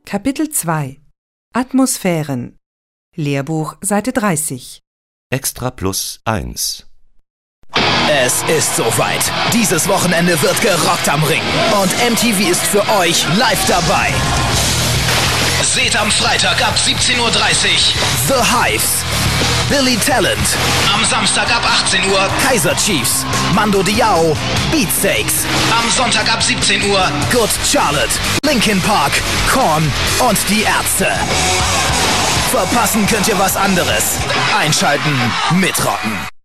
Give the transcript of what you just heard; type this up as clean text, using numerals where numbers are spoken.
Kapitel 2 Atmosphären Lehrbuch Seite 30 Extra plus 1. Es ist soweit. Dieses Wochenende wird gerockt am Ring. Und MTV ist für euch live dabei. Seht am Freitag ab 17:30 Uhr The Hives, Billy Talent. Am Samstag ab 18 Uhr Kaiser Chiefs, Mando Diao, Beatsteaks. Am Sonntag ab 17 Uhr Good Charlotte, Linkin Park, Korn und die Ärzte. Verpassen könnt ihr was anderes. Einschalten, mitrocken.